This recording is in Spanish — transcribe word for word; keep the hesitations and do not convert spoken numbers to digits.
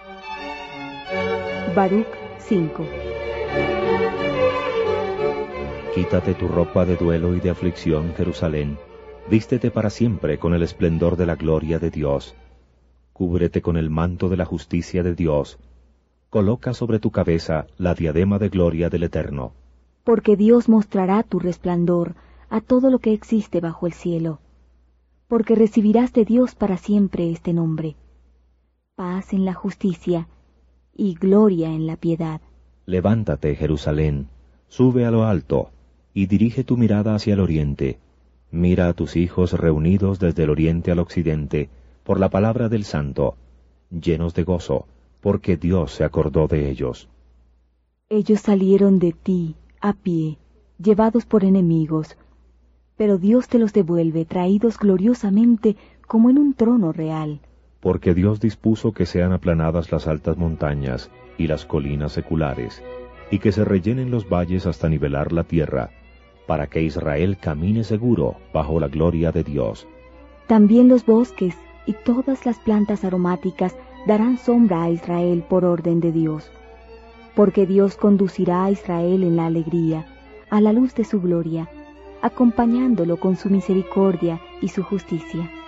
Baruch cinco. Quítate tu ropa de duelo y de aflicción, Jerusalén. Vístete para siempre con el esplendor de la gloria de Dios. Cúbrete con el manto de la justicia de Dios. Coloca sobre tu cabeza la diadema de gloria del Eterno. Porque Dios mostrará tu resplandor a todo lo que existe bajo el cielo. Porque recibirás de Dios para siempre este nombre: paz en la justicia y gloria en la piedad. Levántate, Jerusalén, sube a lo alto, y dirige tu mirada hacia el oriente. Mira a tus hijos reunidos desde el oriente al occidente, por la palabra del Santo, llenos de gozo, porque Dios se acordó de ellos. Ellos salieron de ti a pie, llevados por enemigos, pero Dios te los devuelve, traídos gloriosamente como en un trono real. Porque Dios dispuso que sean aplanadas las altas montañas y las colinas seculares, y que se rellenen los valles hasta nivelar la tierra, para que Israel camine seguro bajo la gloria de Dios. También los bosques y todas las plantas aromáticas darán sombra a Israel por orden de Dios. Porque Dios conducirá a Israel en la alegría, a la luz de su gloria, acompañándolo con su misericordia y su justicia.